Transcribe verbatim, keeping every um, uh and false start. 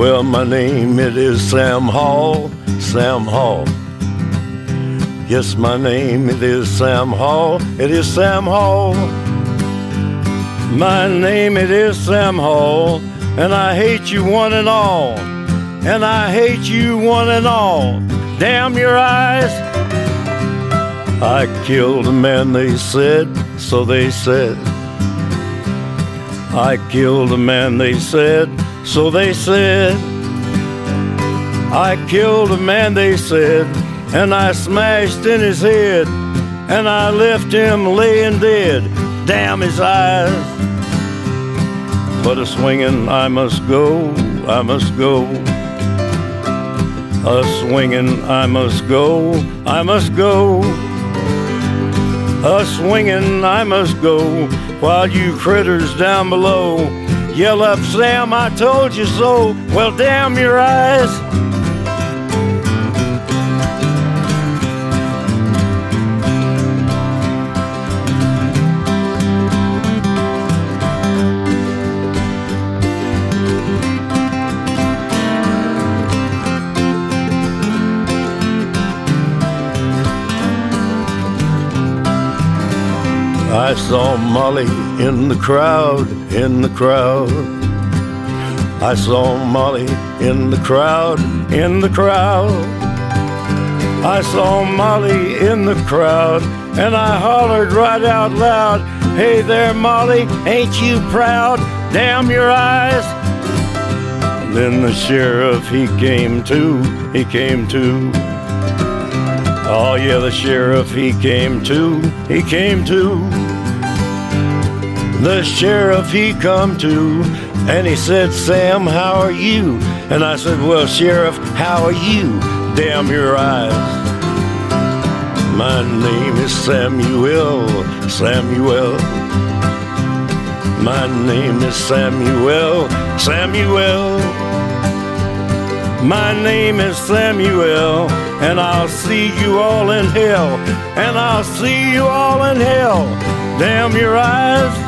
Well, my name, it is Sam Hall, Sam Hall. Yes, my name, it is Sam Hall, it is Sam Hall. My name, it is Sam Hall, and I hate you one and all, and I hate you one and all. Damn your eyes. I killed a man, they said, so they said. I killed a man, they said, so they said. I killed a man, they said, and I smashed in his head, and I left him laying dead. Damn his eyes. But a-swinging I must go, I must go. A-swinging I must go, I must go. A-swinging I must go, while you critters down below yell up, Sam, I told you so. Well, damn your eyes. I saw Molly in the crowd, in the crowd. I saw Molly in the crowd, in the crowd. I saw Molly in the crowd, and I hollered right out loud, hey there, Molly, ain't you proud? Damn your eyes. Then the sheriff, he came to, he came to. Oh yeah, the sheriff, he came to, he came to. The sheriff, he come to, and he said, Sam, how are you? And I said, well, Sheriff, how are you? Damn your eyes. My name is Samuel, Samuel. My name is Samuel, Samuel. My name is Samuel, and I'll see you all in hell, and I'll see you all in hell. Damn your eyes.